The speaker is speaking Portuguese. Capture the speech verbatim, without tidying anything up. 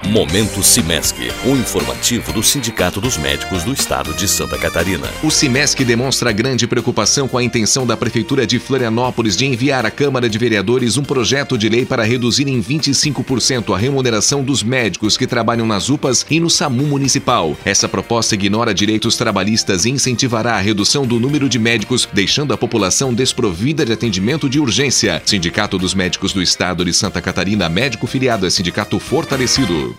Momento Cimesc, o informativo do Sindicato dos Médicos do Estado de Santa Catarina. O Cimesc demonstra grande preocupação com a intenção da Prefeitura de Florianópolis de enviar à Câmara de Vereadores um projeto de lei para reduzir em vinte e cinco por cento a remuneração dos médicos que trabalham nas U P As e no SAMU municipal. Essa proposta ignora direitos trabalhistas e incentivará a redução do número de médicos, deixando a população desprovida de atendimento de urgência. Sindicato dos Médicos do Estado de Santa Catarina, médico filiado é sindicato fortalecido.